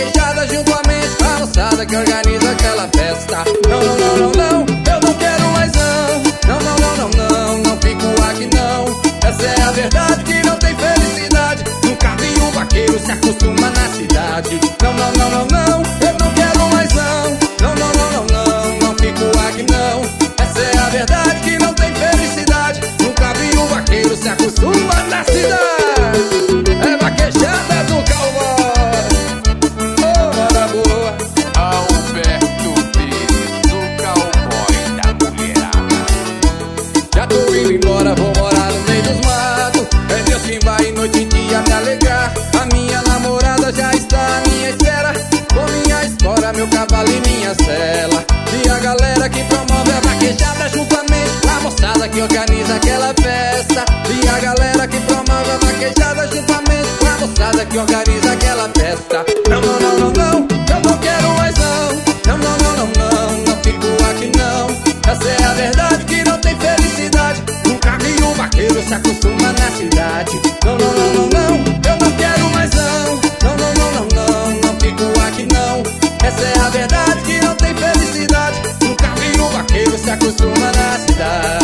vaquejada juntamente com a moçada que organiza aquela festa. Não, não, não, não, não, eu não quero mais não. Não, não, não, não, não, não fico aqui não. Essa é a verdade que não tem felicidade. Nunca vi um vaqueiro se acostuma na cidade. Não, não, não, não, não, eu não quero mais não. Não, não, não, não, não, não fico aqui não. Essa é a verdade que não tem felicidade. Nunca vi um vaqueiro se acostuma na cidade. É vaquejada do cowboy. Oh, hora boa. Alberto Pires, o cowboy da mulherada. Já tô indo embora, vou morar no meio dos matos. É Deus quem vai noite e dia me alegrar. A minha namorada já está à minha espera, com minha espora, meu cavalo e minha sela. E a galera que promove a vaquejada juntamente com a moçada que organiza aquela festa. E a galera que promove a vaquejada juntamente com a moçada que organiza aquela festa. Não, não, não, não, não, eu não quero mais não. Não, não, não, não, não, não fico aqui não. Essa é a verdade que não tem felicidade. Nunca vi um vaqueiro se acostuma na cidade. Não, não, não, não, não, eu não quero mais não. Não, não, não, não, não, não fico aqui não. Essa é a verdade que não tem felicidade. Nunca vi um vaqueiro se acostuma na cidade.